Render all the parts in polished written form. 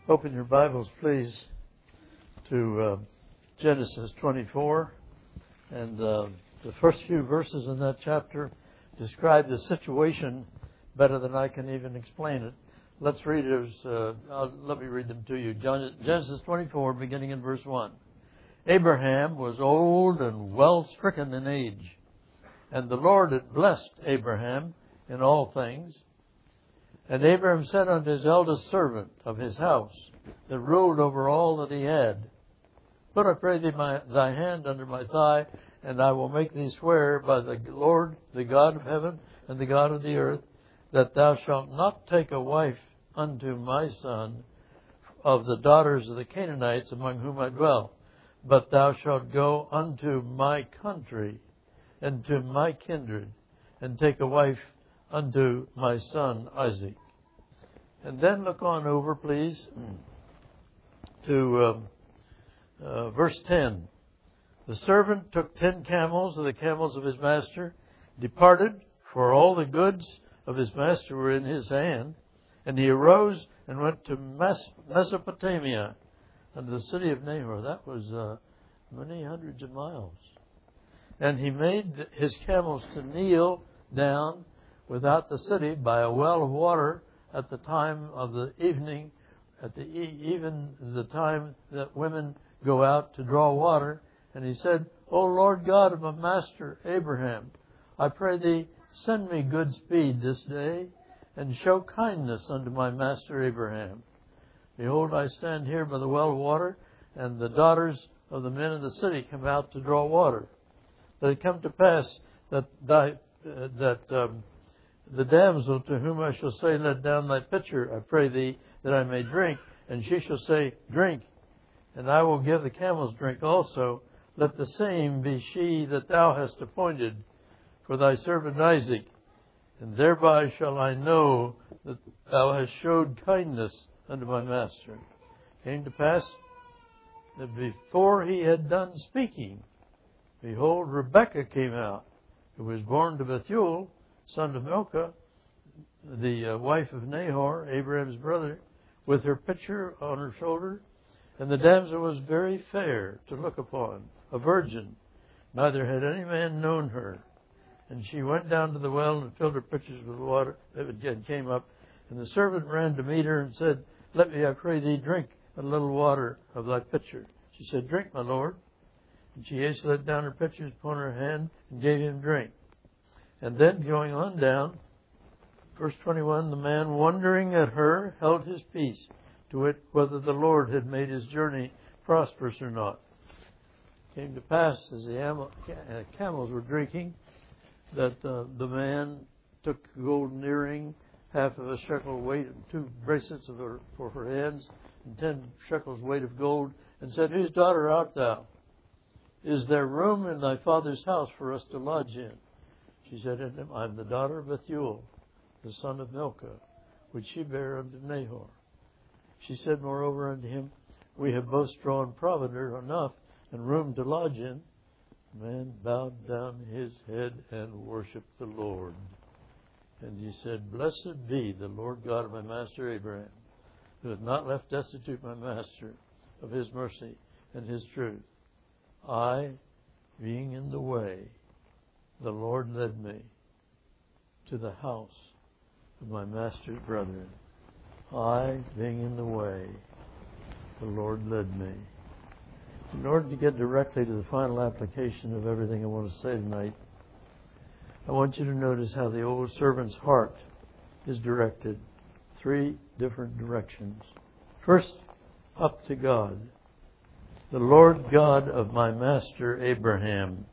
Open your Bibles, please, to Genesis 24. And the first few verses in that chapter describe the situation better than I can even explain it. Let's read it. Let me read them to you. Genesis 24, beginning in verse 1. Abraham was old and well stricken in age, and the Lord had blessed Abraham in all things. And Abraham said unto his eldest servant of his house, that ruled over all that he had, Put, I pray thee, thy hand under my thigh, and I will make thee swear by the Lord, the God of heaven and the God of the earth, that thou shalt not take a wife unto my son of the daughters of the Canaanites among whom I dwell, but thou shalt go unto my country and to my kindred, and take a wife unto my son Isaac. And then look on over, please, to verse 10. The servant took 10 camels of the camels of his master, departed, for all the goods of his master were in his hand, and he arose and went to Mesopotamia, and the city of Nahor. That was many hundreds of miles. And he made his camels to kneel down without the city by a well of water at the time of the evening, at even the time that women go out to draw water. And he said, O Lord God of my master Abraham, I pray thee, send me good speed this day, and show kindness unto my master Abraham. Behold, I stand here by the well of water, and the daughters of the men of the city come out to draw water. That it come to pass that the damsel to whom I shall say, Let down thy pitcher, I pray thee, that I may drink. And she shall say, Drink, and I will give the camels drink also. Let the same be she that thou hast appointed for thy servant Isaac. And thereby shall I know that thou hast showed kindness unto my master. Came to pass that before he had done speaking, behold, Rebekah came out, who was born to Bethuel, son of Milcah, the wife of Nahor, Abraham's brother, with her pitcher on her shoulder. And the damsel was very fair to look upon, a virgin, neither had any man known her. And she went down to the well and filled her pitchers with water. It came up, and the servant ran to meet her and said, Let me, I pray thee, drink a little water of thy pitcher. She said, Drink, my lord. And she hastily let down her pitchers upon her hand and gave him drink. And then going on down, verse 21, the man wondering at her held his peace, to wit, whether the Lord had made his journey prosperous or not. It came to pass, as the camels were drinking, that the man took a golden earring, half of a shekel weight, and 2 bracelets for her hands, and 10 shekels weight of gold, and said, Whose daughter art thou? Is there room in thy father's house for us to lodge in? She said unto him, I am the daughter of Bethuel, the son of Milcah, which she bare unto Nahor. She said moreover unto him, We have both drawn provender enough, and room to lodge in. The man bowed down his head and worshipped the Lord. And he said, Blessed be the Lord God of my master Abraham, who hath not left destitute my master of his mercy and his truth. I, being in the way, the Lord led me to the house of my master's brethren. I, being in the way, the Lord led me. In order to get directly to the final application of everything I want to say tonight, I want you to notice how the old servant's heart is directed. 3 different directions. First, up to God, the Lord God of my master Abraham.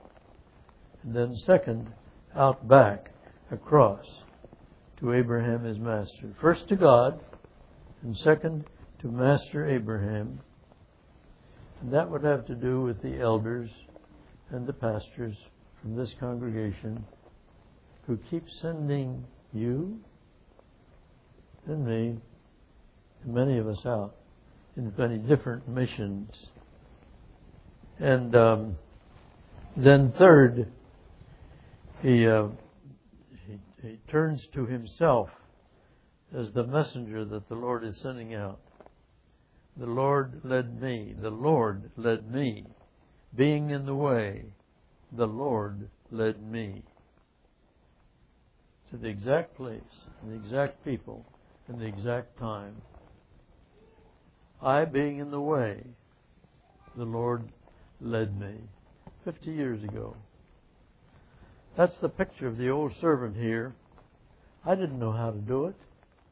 And then second, out back, across, to Abraham his master. First to God, and second to Master Abraham. And that would have to do with the elders and the pastors from this congregation who keep sending you and me and many of us out in many different missions. And then third, he turns to himself as the messenger that the Lord is sending out. The Lord led me. The Lord led me. Being in the way, the Lord led me to the exact place, and the exact people, and the exact time. I being in the way, the Lord led me 50 years ago. That's the picture of the old servant here. I didn't know how to do it.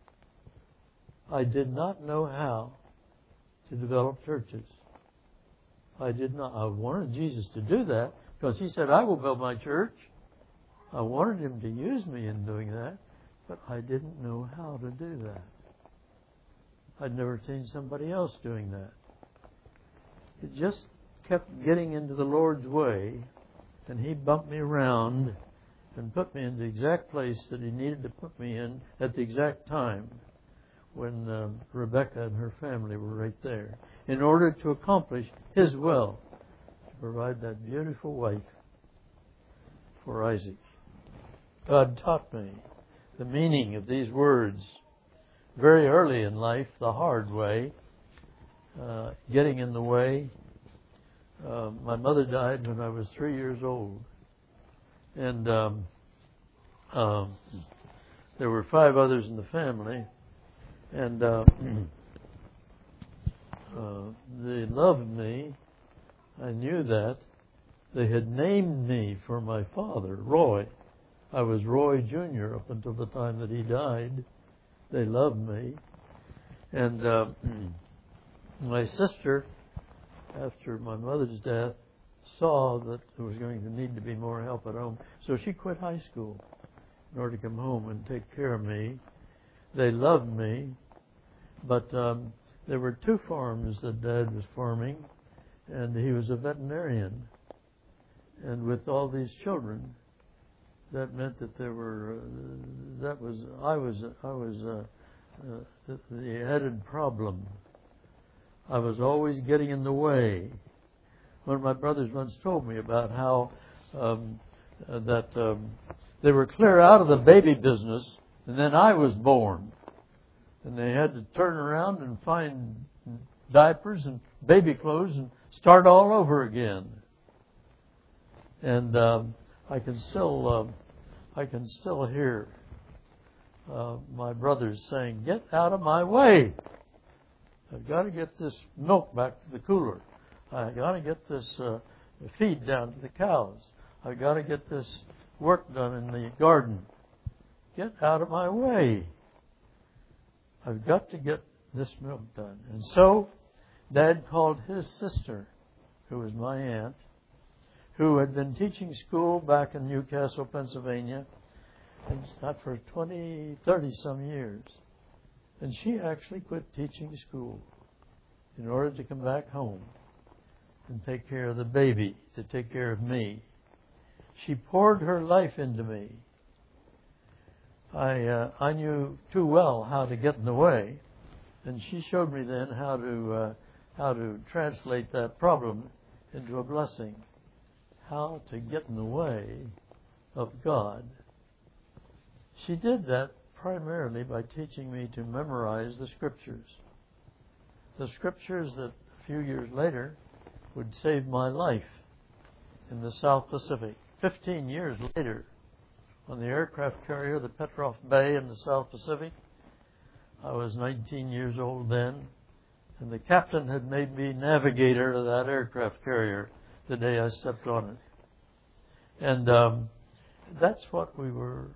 I did not know how to develop churches. I did not. I wanted Jesus to do that because He said, I will build my church. I wanted Him to use me in doing that, but I didn't know how to do that. I'd never seen somebody else doing that. It just kept getting into the Lord's way, and He bumped me around and put me in the exact place that He needed to put me in at the exact time when Rebecca and her family were right there, in order to accomplish His will, to provide that beautiful wife for Isaac. God taught me the meaning of these words very early in life, the hard way, getting in the way. My mother died when I was 3 years old. And there were 5 others in the family. And they loved me. I knew that. They had named me for my father, Roy. I was Roy Jr. up until the time that he died. They loved me. And my sister, after my mother's death, saw that there was going to need to be more help at home. So she quit high school in order to come home and take care of me. They loved me. But there were 2 farms that Dad was farming, and he was a veterinarian. And with all these children, that meant that there were. I was the added problem. I was always getting in the way. One of my brothers once told me about how they were clear out of the baby business, and then I was born, and they had to turn around and find diapers and baby clothes and start all over again. And I can still hear my brothers saying, "Get out of my way! I've got to get this milk back to the cooler. I've got to get this feed down to the cows. I've got to get this work done in the garden. Get out of my way! I've got to get this milk done." And so Dad called his sister, who was my aunt, who had been teaching school back in Newcastle, Pennsylvania, and not for 30-some years. And she actually quit teaching school in order to come back home and take care of the baby, to take care of me. She poured her life into me. I knew too well how to get in the way, and she showed me then how to translate that problem into a blessing. How to get in the way of God. She did that primarily by teaching me to memorize the Scriptures. The Scriptures that a few years later would save my life in the South Pacific. 15 years later, on the aircraft carrier, the Petroff Bay in the South Pacific, I was 19 years old then, and the captain had made me navigator of that aircraft carrier the day I stepped on it. And that's what we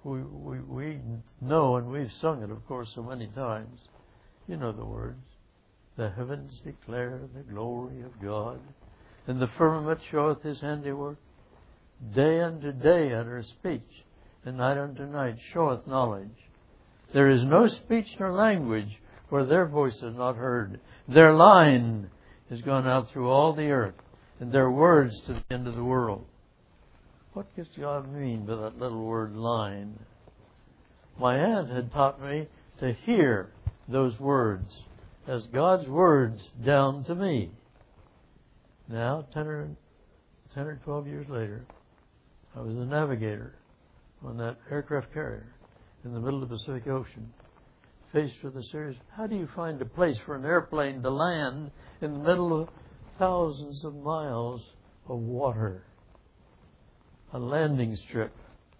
know, and we've sung it, of course, so many times. You know the words. The heavens declare the glory of God, and the firmament showeth His handiwork. Day unto day uttereth speech, and night unto night showeth knowledge. There is no speech nor language where their voice is not heard. Their line is gone out through all the earth, and their words to the end of the world. What does God mean by that little word line? My aunt had taught me to hear those words as God's words down to me. Now, 10 or 12 years later, I was the navigator on that aircraft carrier in the middle of the Pacific Ocean, faced with a serious, how do you find a place for an airplane to land in the middle of thousands of miles of water? A landing strip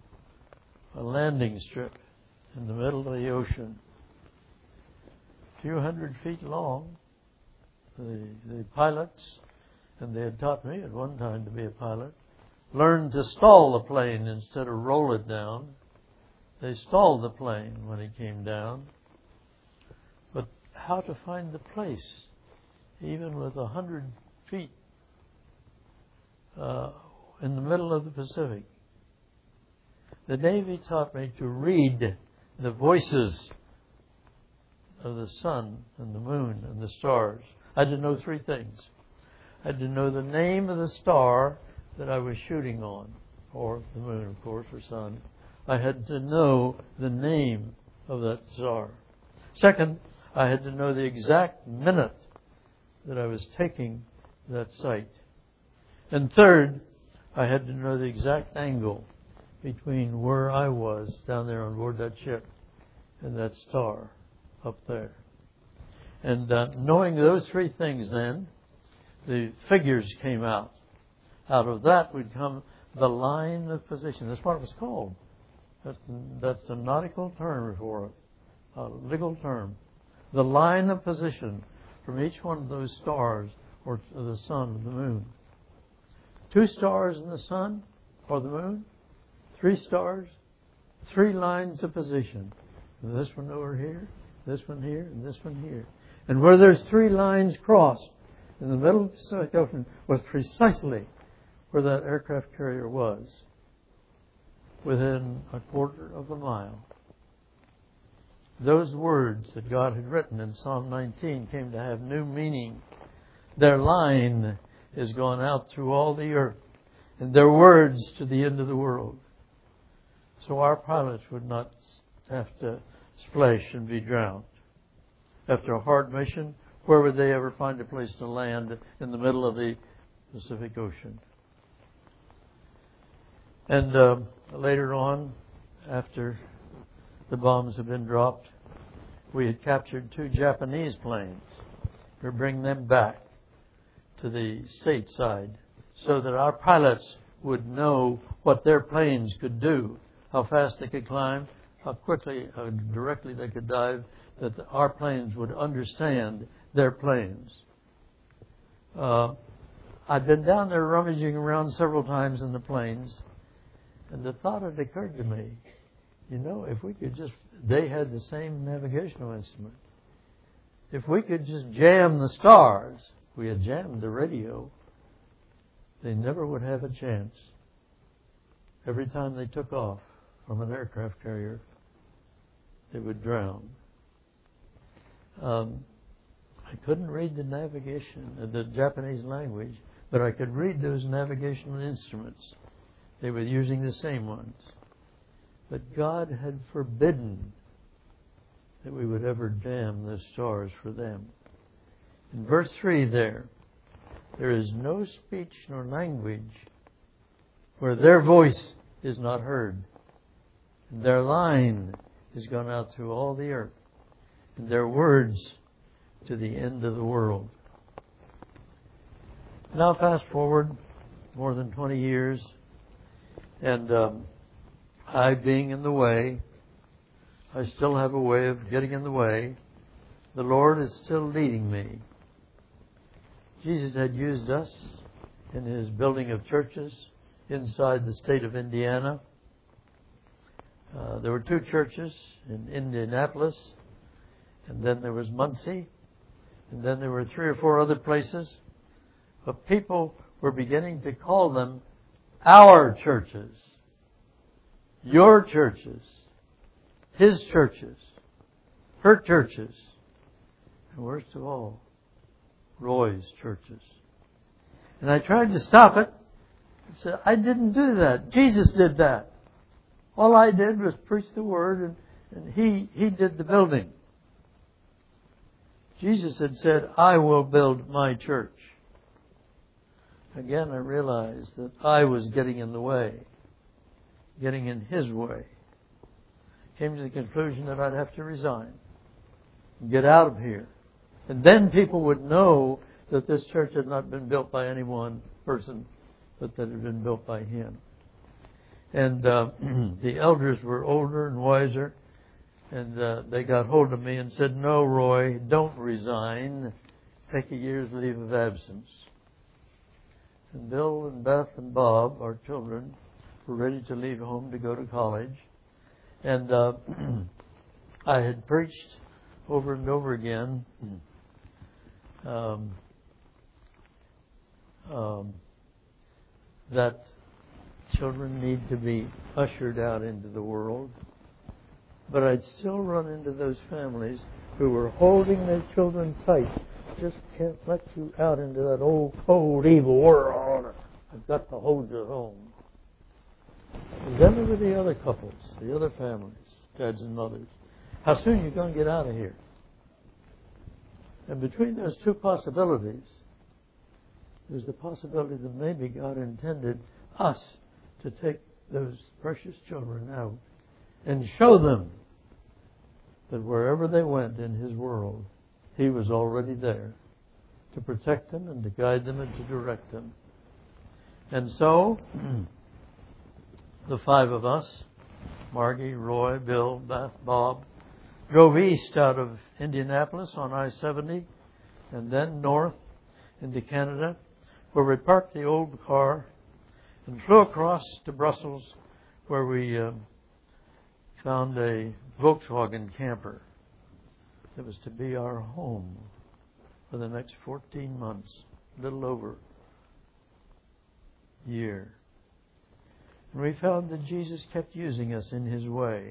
in the middle of the ocean, a few hundred feet long. The pilots, and they had taught me at one time to be a pilot, learned to stall the plane instead of roll it down. They stalled the plane when it came down. But how to find the place, even with 100 feet in the middle of the Pacific. The Navy taught me to read the voices of the sun and the moon and the stars. I had to know three things. I had to know the name of the star that I was shooting on, or the moon, of course, or sun. I had to know the name of that star. Second, I had to know the exact minute that I was taking that sight. And third, I had to know the exact angle between where I was down there on board that ship and that star up there. And knowing those three things then, the figures came out. Out of that would come the line of position. That's what it was called. That's a nautical term for it, a legal term. The line of position from each one of those stars, or the sun and the moon. 2 stars in the sun or the moon, 3 stars, 3 lines of position. This one over here, this one here, and this one here. And where there's 3 lines crossed in the middle of the Pacific Ocean was precisely where that aircraft carrier was, within a quarter of a mile. Those words that God had written in Psalm 19 came to have new meaning. Their line is gone out through all the earth, and their words to the end of the world. So our pilots would not have to splash and be drowned. After a hard mission, where would they ever find a place to land in the middle of the Pacific Ocean? And later on, after the bombs had been dropped, we had captured 2 Japanese planes. We bring them back to the stateside so that our pilots would know what their planes could do, how fast they could climb, how quickly, how directly they could dive, that our planes would understand their planes. I've been down there rummaging around several times in the planes, and the thought had occurred to me, if we could just, they had the same navigational instrument. If we could just jam the stars, we had jammed the radio, they never would have a chance. Every time they took off from an aircraft carrier, they would drown. I couldn't read the navigation, the Japanese language, but I could read those navigational instruments. They were using the same ones. But God had forbidden that we would ever jam those stars for them. In verse 3 there is no speech nor language where their voice is not heard. And their line has gone out through all the earth, and their words to the end of the world. Now fast forward more than 20 years, and I being in the way, I still have a way of getting in the way. The Lord is still leading me. Jesus had used us in His building of churches inside the state of Indiana. There were 2 churches in Indianapolis, and then there was Muncie, and then there were 3 or 4 other places. But people were beginning to call them our churches, your churches, His churches, her churches, and worst of all, Roy's churches. And I tried to stop it. I said, I didn't do that. Jesus did that. All I did was preach the word, and He did the building. Jesus had said, I will build my church. Again, I realized that I was getting in the way, getting in His way. Came to the conclusion that I'd have to resign. Get out of here. And then people would know that this church had not been built by any one person, but that it had been built by him. And the elders were older and wiser, and they got hold of me and said, "No, Roy, don't resign. Take a year's leave of absence." And Bill and Beth and Bob, our children, were ready to leave home to go to college. And I had preached over and over again that children need to be ushered out into the world. But I'd still run into those families who were holding their children tight. Just can't let you out into that old, cold, evil world. I've got to hold you at home. And then there were the other couples, the other families, dads and mothers. How soon are you going to get out of here? And between those two possibilities, there's the possibility that maybe God intended us to take those precious children out and show them that wherever they went in His world, He was already there to protect them and to guide them and to direct them. And so, the five of us, Margie, Roy, Bill, Beth, Bob, drove east out of Indianapolis on I-70 and then north into Canada, where we parked the old car and flew across to Brussels, where we found a Volkswagen camper that was to be our home for the next 14 months, a little over a year. And we found that Jesus kept using us in His way.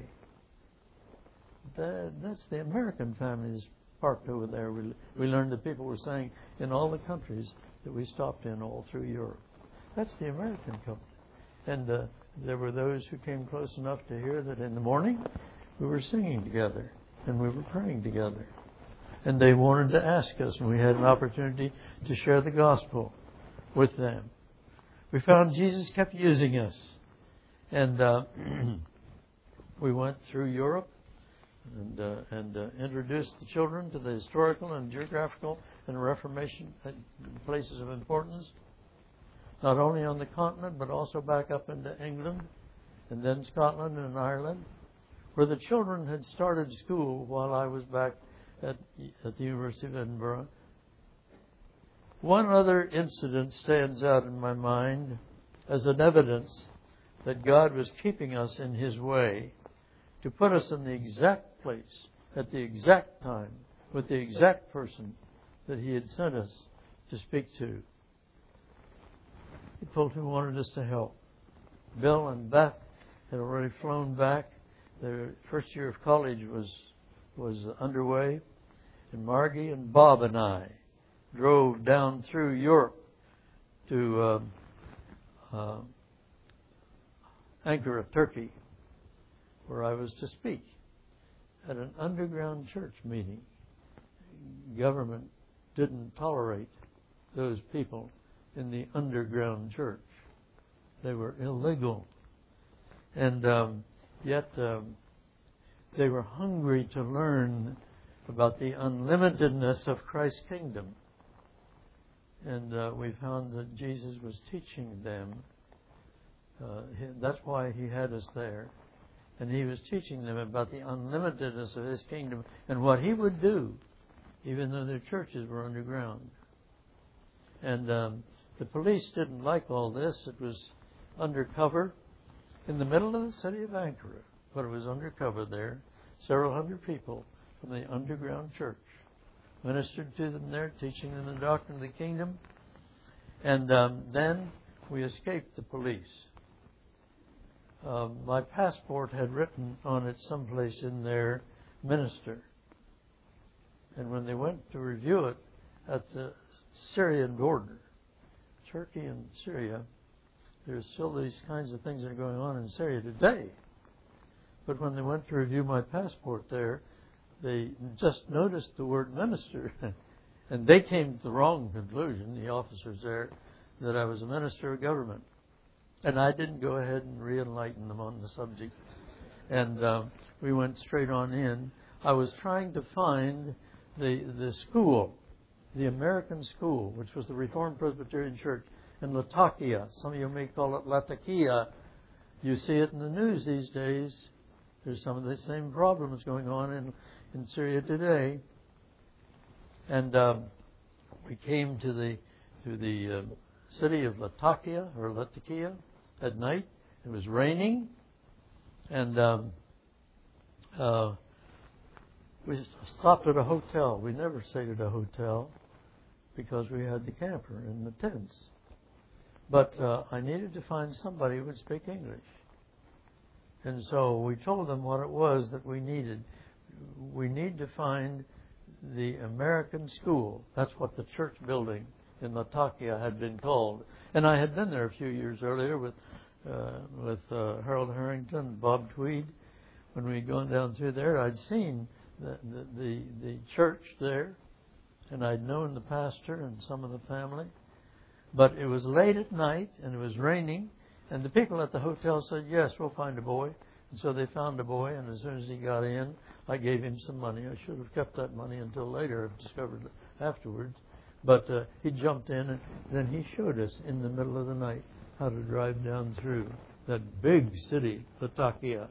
That's the American families parked over there. We learned that people were saying in all the countries that we stopped in all through Europe. That's the American company. And there were those who came close enough to hear that in the morning we were singing together and we were praying together. And they wanted to ask us, and we had an opportunity to share the gospel with them. We found Jesus kept using us. And we went through Europe and introduced the children to the historical and geographical and Reformation places of importance, not only on the continent, but also back up into England, and then Scotland and Ireland, where the children had started school while I was back at the University of Edinburgh. One other incident stands out in my mind as an evidence that God was keeping us in His way to put us in the exact place, at the exact time, with the exact person that He had sent us to speak to. People who wanted us to help. Bill and Beth had already flown back. Their first year of college was underway. And Margie and Bob and I drove down through Europe to Ankara, Turkey, where I was to speak at an underground church meeting. Government didn't tolerate those people in the underground church. They were illegal. And yet they were hungry to learn about the unlimitedness of Christ's kingdom. And we found that Jesus was teaching them. That's why He had us there. And He was teaching them about the unlimitedness of His kingdom and what He would do, even though their churches were underground. And the police didn't like all this. It was undercover in the middle of the city of Ankara, but it was undercover there. Several hundred people from the underground church ministered to them there, teaching them the doctrine of the kingdom. And then we escaped the police. My passport had written on it someplace in there, minister. And when they went to review it at the Syrian border, Turkey and Syria, there's still these kinds of things that are going on in Syria today. But when they went to review my passport there, they just noticed the word minister. And they came to the wrong conclusion, the officers there, that I was a minister of government. And I didn't go ahead and re-enlighten them on the subject. And we went straight on in. I was trying to find the school, the American school, which was the Reformed Presbyterian Church in Latakia. Some of you may call it Latakia. You see it in the news these days. There's some of the same problems going on in Syria today. And we came to the city of Latakia or Latakia at night. It was raining, and we stopped at a hotel. We never stayed at a hotel because we had the camper and the tents. But I needed to find somebody who would speak English. And so we told them what it was that we needed. We need to find the American school. That's what the church building in Latakia had been called. And I had been there a few years earlier with Harold Harrington, Bob Tweed. When we had gone down through there, I'd seen the church there, and I'd known the pastor and some of the family. But it was late at night, and it was raining, and the people at the hotel said, yes, we'll find a boy. And so they found a boy, and as soon as he got in, I gave him some money. I should have kept that money until later. I've discovered afterwards. But he jumped in, and then he showed us in the middle of the night how to drive down through that big city, Latakia,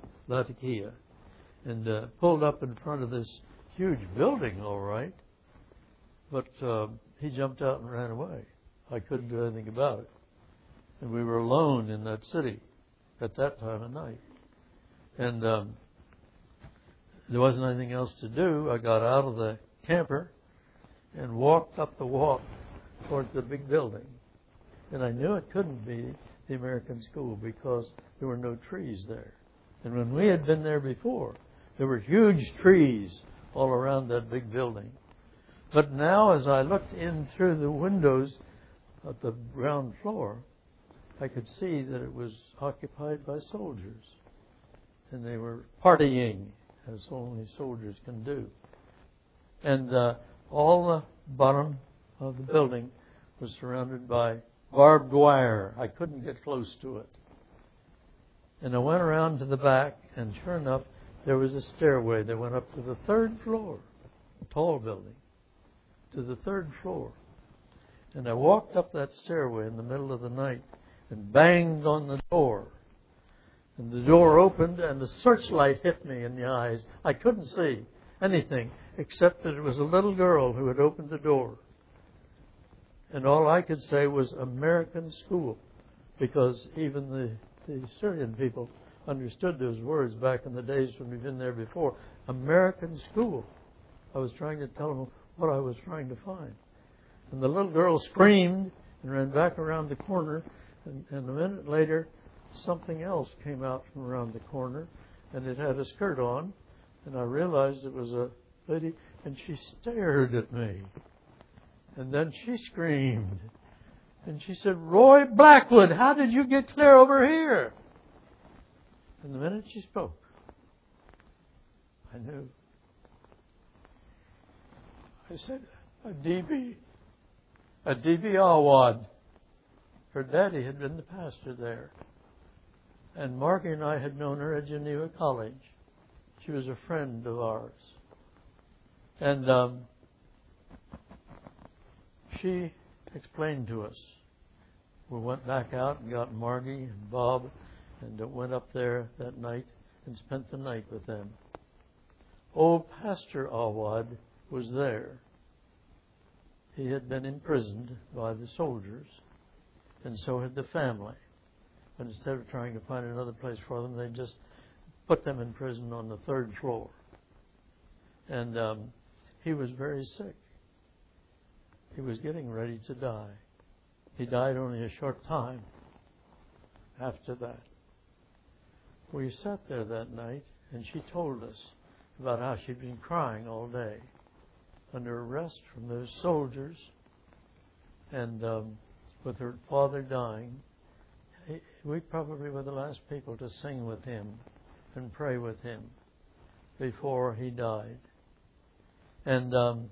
and pulled up in front of this huge building, all right. But he jumped out and ran away. I couldn't do anything about it. And we were alone in that city at that time of night. And there wasn't anything else to do. I got out of the camper and walked up the walk towards the big building. And I knew it couldn't be the American school because there were no trees there. And when we had been there before, there were huge trees all around that big building. But now as I looked in through the windows at the ground floor, I could see that it was occupied by soldiers. And they were partying, as only soldiers can do. And all the bottom of the building was surrounded by barbed wire. I couldn't get close to it. And I went around to the back, and sure enough, there was a stairway that went up to the third floor, a tall building, to the third floor. And I walked up that stairway in the middle of the night and banged on the door. And the door opened, and the searchlight hit me in the eyes. I couldn't see anything except that it was a little girl who had opened the door. And all I could say was American school, because even the Syrian people understood those words back in the days when we'd been there before. American school. I was trying to tell them what I was trying to find. And the little girl screamed and ran back around the corner, and a minute later, something else came out from around the corner, and it had a skirt on, and I realized it was a lady, and she stared at me. And then she screamed, and she said, Roy Blackwood, how did you get clear over here? And the minute she spoke, I knew. I said, Adibi Awad. Her daddy had been the pastor there. And Margie and I had known her at Geneva College. She was a friend of ours. And she explained to us. We went back out and got Margie and Bob and went up there that night and spent the night with them. Old Pastor Awad was there. He had been imprisoned by the soldiers, and so had the family. But instead of trying to find another place for them, they just put them in prison on the third floor. And he was very sick. He was getting ready to die. He died only a short time after that. We sat there that night, and she told us about how she'd been crying all day under arrest from those soldiers, and with her father dying. We probably were the last people to sing with him and pray with him before he died. And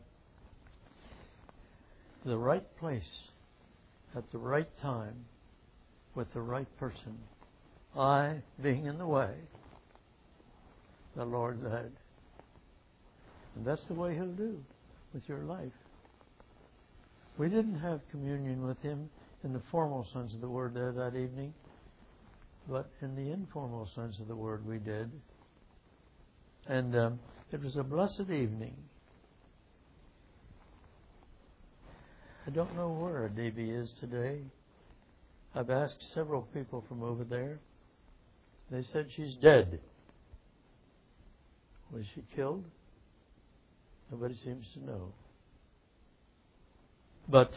the right place at the right time with the right person. I being in the way, the Lord led. And that's the way He'll do with your life. We didn't have communion with Him in the formal sense of the word there that evening, but in the informal sense of the word we did. And it was a blessed evening. I don't know where Debbie is today. I've asked several people from over there. They said she's dead. Was she killed? Nobody seems to know. But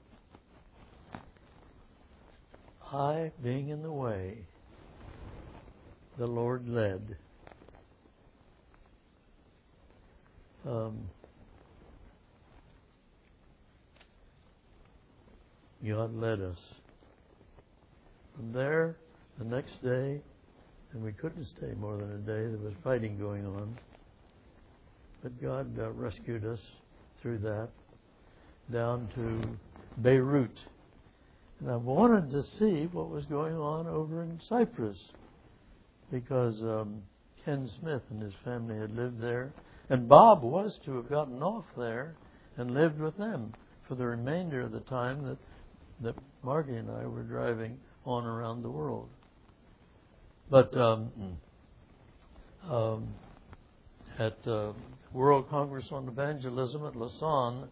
I, being in the way, the Lord led. God led us. From there, the next day, and we couldn't stay more than a day, there was fighting going on. But God rescued us through that, down to Beirut. And I wanted to see what was going on over in Cyprus, because Ken Smith and his family had lived there. And Bob was to have gotten off there and lived with them for the remainder of the time that Margie and I were driving on around the world. But at World Congress on Evangelism at Lausanne,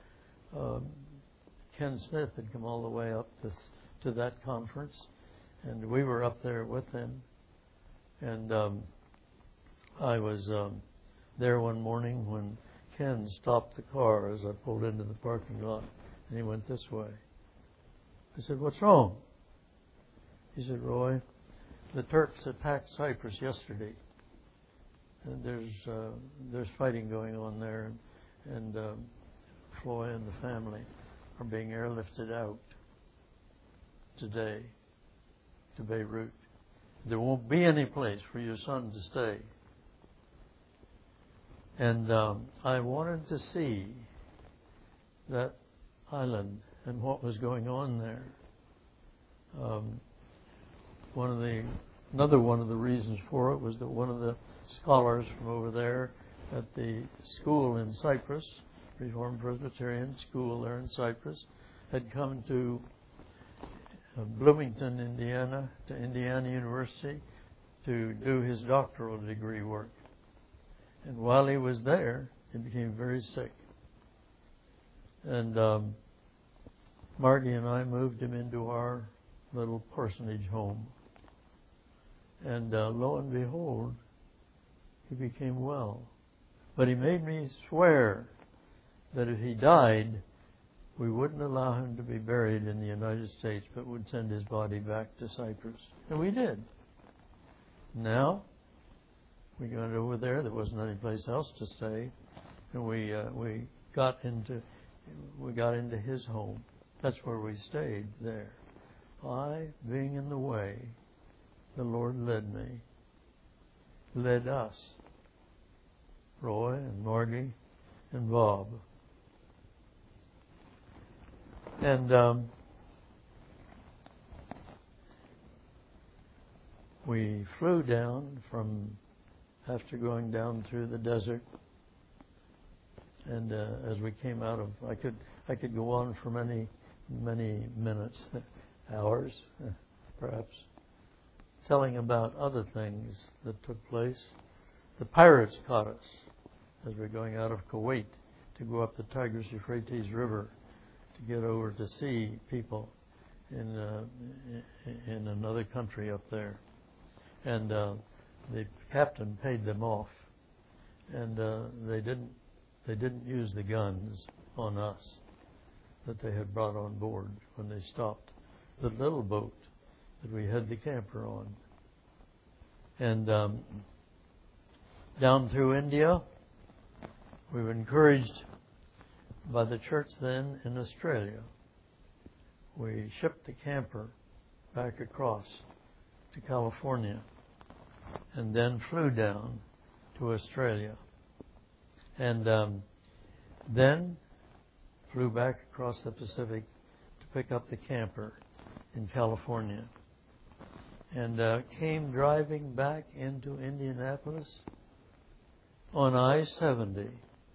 Ken Smith had come all the way up to that conference, and we were up there with him. And I was there one morning when Ken stopped the car as I pulled into the parking lot, and he went this way. I said, "What's wrong?" He said, "Roy, the Turks attacked Cyprus yesterday, and there's fighting going on there, and Floy and the family are being airlifted out today to Beirut. There won't be any place for your son to stay." And I wanted to see that island and what was going on there. Another one of the reasons for it was that one of the scholars from over there at the school in Cyprus, Reformed Presbyterian school there in Cyprus, had come to Bloomington, Indiana, to Indiana University to do his doctoral degree work. And while he was there, he became very sick. And Margie and I moved him into our little parsonage home. And lo and behold, he became well. But he made me swear that if he died, we wouldn't allow him to be buried in the United States, but would send his body back to Cyprus. And we did. Now, we got over there. There wasn't any place else to stay. And we got into his home. That's where we stayed there. I, being in the way, the Lord led me, led us, Roy and Margie and Bob. And we flew down after going down through the desert. And as we came out of, I could go on for many minutes, hours, perhaps, telling about other things that took place. The pirates caught us as we were going out of Kuwait to go up the Tigris-Euphrates River to get over to see people in another country up there. And the captain paid them off, and they didn't use the guns on us that they had brought on board when they stopped the little boat that we had the camper on. And down through India, we were encouraged by the church then in Australia. We shipped the camper back across to California and then flew down to Australia. And then flew back across the Pacific to pick up the camper in California. And came driving back into Indianapolis on I-70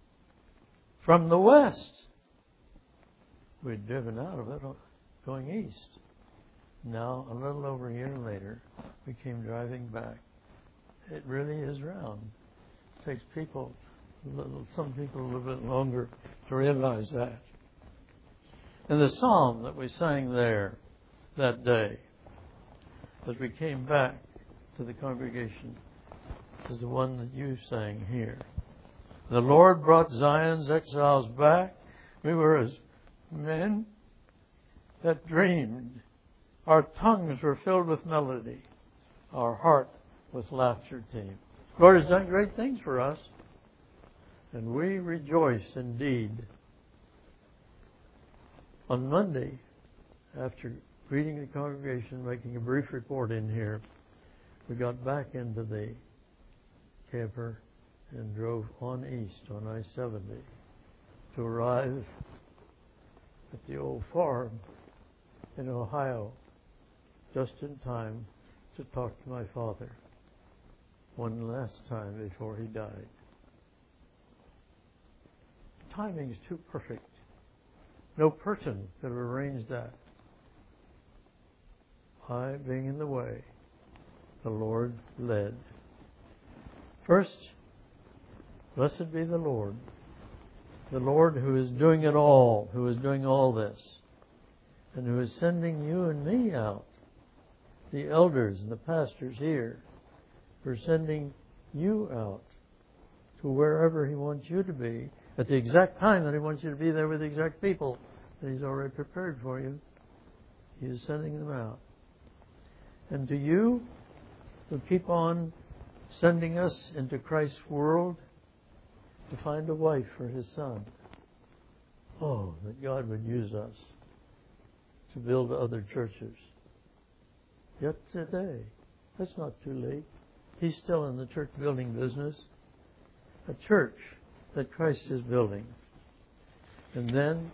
from the west. We'd driven out of it going east. Now, a little over a year later, we came driving back. It really is round. It takes some people a little bit longer to realize that. And the psalm that we sang there that day, as we came back to the congregation, is the one that you sang here. The Lord brought Zion's exiles back. We were as men that dreamed. Our tongues were filled with melody. Our heart with laughter came. The Lord has done great things for us. And we rejoice indeed. On Monday, after greeting the congregation, making a brief report in here, we got back into the camper and drove on east on I-70 to arrive at the old farm in Ohio just in time to talk to my father one last time before he died. Timing is too perfect. No person could have arranged that. I being in the way, the Lord led. First, blessed be the Lord who is doing it all, who is doing all this, and who is sending you and me out, the elders and the pastors here, for sending you out to wherever He wants you to be, at the exact time that He wants you to be there with the exact people that He's already prepared for you. He is sending them out. And to you who keep on sending us into Christ's world to find a wife for His Son. Oh, that God would use us to build other churches. Yet today, that's not too late. He's still in the church building business. A church that Christ is building. And then,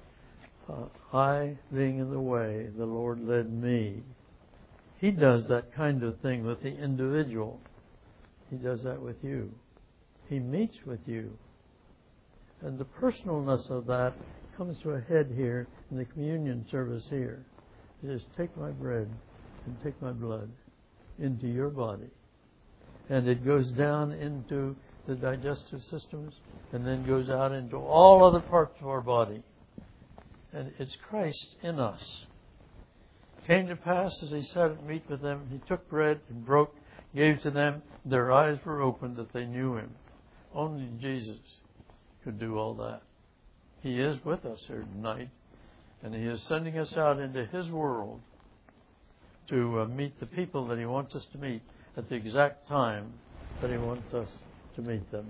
I being in the way, the Lord led me. He does that kind of thing with the individual. He does that with you. He meets with you. And the personalness of that comes to a head here in the communion service here. It is take my bread and take my blood into your body. And it goes down into the digestive systems and then goes out into all other parts of our body. And it's Christ in us. Came to pass as He sat at meat with them, He took bread and broke, gave to them. Their eyes were opened that they knew Him. Only Jesus could do all that. He is with us here tonight, and He is sending us out into His world to meet the people that He wants us to meet at the exact time that He wants us to meet them.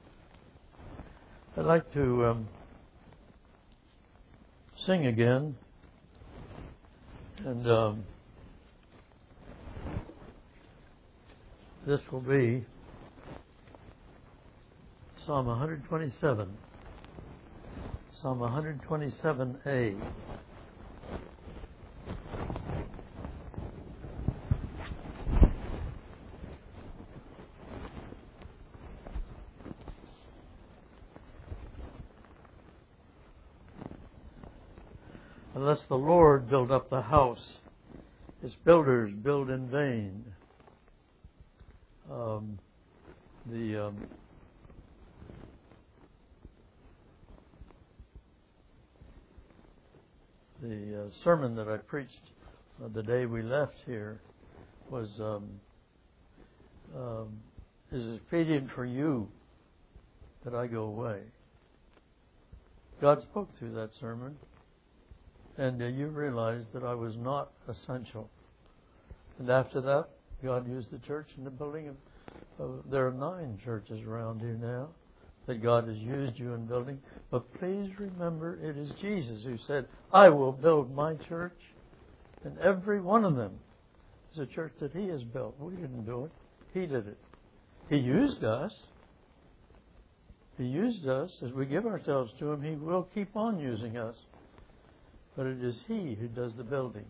I'd like to sing again, and this will be Psalm 127. Psalm 127a. Unless the Lord build up the house, His builders build in vain. The sermon that I preached the day we left here was, is it expedient for you that I go away? God spoke through that sermon, and you realized that I was not essential. And after that, God used the church in the building of there are 9 churches around here now that God has used you in building. But please remember, it is Jesus who said, I will build my church. And every one of them is a church that He has built. We didn't do it. He did it. He used us. He used us. As we give ourselves to Him, He will keep on using us. But it is He who does the building.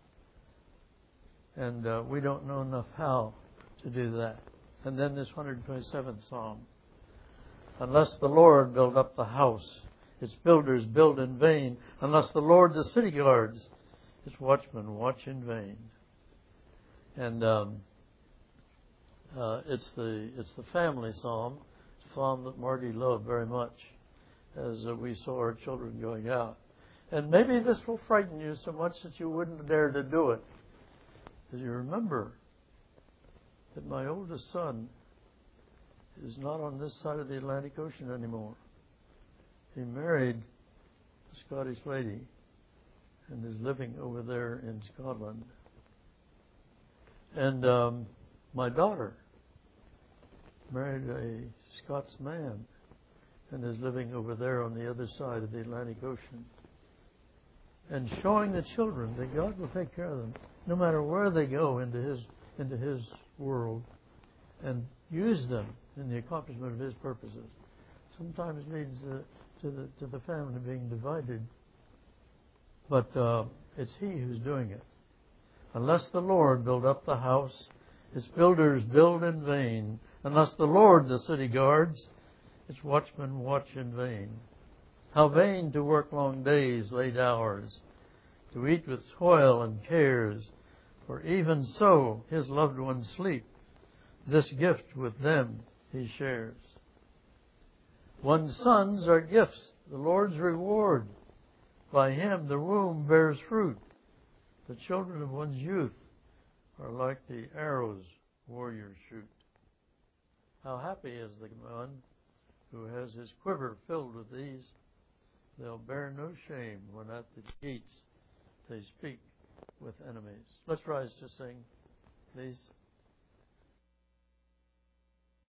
And we don't know enough how to do that. And then this 127th Psalm. Unless the Lord build up the house, its builders build in vain. Unless the Lord the city guards, its watchmen watch in vain. And it's the family psalm. It's a psalm that Marty loved very much as we saw our children going out. And maybe this will frighten you so much that you wouldn't dare to do it. Because you remember that my oldest son is not on this side of the Atlantic Ocean anymore. He married a Scottish lady and is living over there in Scotland. And my daughter married a Scots man and is living over there on the other side of the Atlantic Ocean. And showing the children that God will take care of them no matter where they go into His world, and use them in the accomplishment of His purposes. Sometimes leads to the family being divided, but it's He who's doing it. Unless the Lord build up the house, its builders build in vain. Unless the Lord the city guards, its watchmen watch in vain. How vain to work long days, late hours, to eat with toil and cares, for even so His loved ones sleep. This gift with them He shares. One's sons are gifts, the Lord's reward. By Him the womb bears fruit. The children of one's youth are like the arrows warriors shoot. How happy is the one who has his quiver filled with these. They'll bear no shame when at the gates they speak with enemies. Let's rise to sing, please.